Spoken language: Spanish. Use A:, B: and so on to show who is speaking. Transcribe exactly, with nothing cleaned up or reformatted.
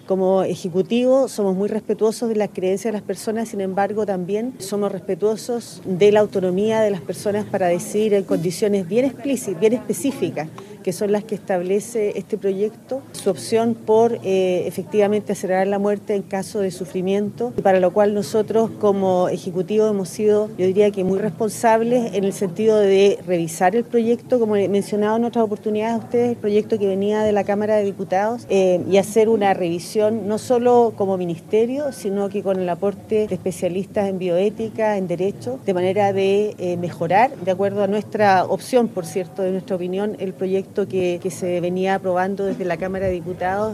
A: Como ejecutivo somos muy respetuosos de las creencias de las personas, sin embargo también somos respetuosos de la autonomía de las personas para decidir en condiciones bien explícitas, bien específicas, que son las que establece este proyecto, su opción por eh, efectivamente acelerar la muerte en caso de sufrimiento, y para lo cual nosotros como ejecutivo hemos sido, yo diría que muy responsables en el sentido de revisar el proyecto, como he mencionado en otras oportunidades a ustedes, el proyecto que venía de la Cámara de Diputados, eh, y hacer una revisión no solo como ministerio, sino que con el aporte de especialistas en bioética, en derecho, de manera de eh, mejorar, de acuerdo a nuestra opción, por cierto, de nuestra opinión, el proyecto que, que se venía aprobando desde la Cámara de Diputados.